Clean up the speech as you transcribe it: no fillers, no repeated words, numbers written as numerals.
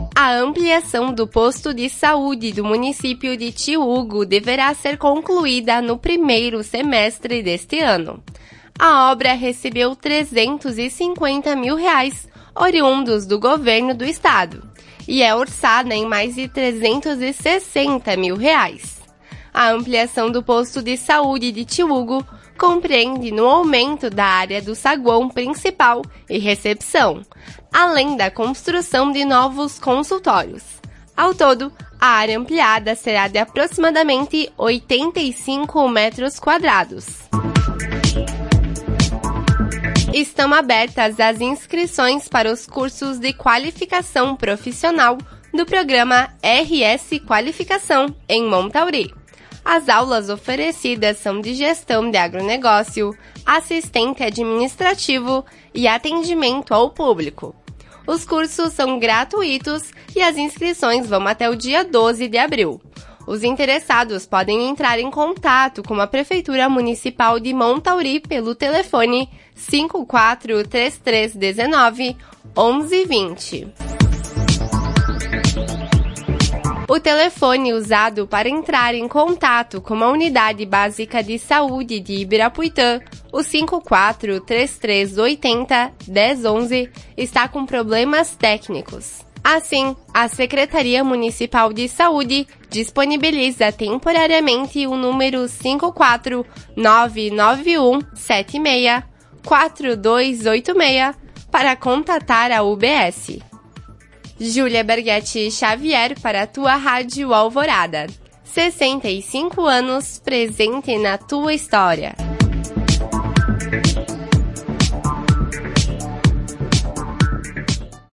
A ampliação do posto de saúde do município de Tiúgo deverá ser concluída no primeiro semestre deste ano. A obra recebeu R$350 mil, oriundos do governo do estado, e é orçada em mais de R$360 mil. A ampliação do posto de saúde de Tiúgo compreende no aumento da área do saguão principal e recepção, além da construção de novos consultórios. Ao todo, a área ampliada será de aproximadamente 85 metros quadrados. Estão abertas as inscrições para os cursos de qualificação profissional do programa RS Qualificação em Montauri. As aulas oferecidas são de gestão de agronegócio, assistente administrativo e atendimento ao público. Os cursos são gratuitos e as inscrições vão até o dia 12 de abril. Os interessados podem entrar em contato com a Prefeitura Municipal de Montauri pelo telefone 543319 1120. O telefone usado para entrar em contato com a Unidade Básica de Saúde de Ibirapuitã, o 543380 1011, está com problemas técnicos. Assim, a Secretaria Municipal de Saúde disponibiliza temporariamente o número 54991764286 para contatar a UBS. Júlia Berghetti Xavier para a tua Rádio Alvorada. 65 anos presente na tua história.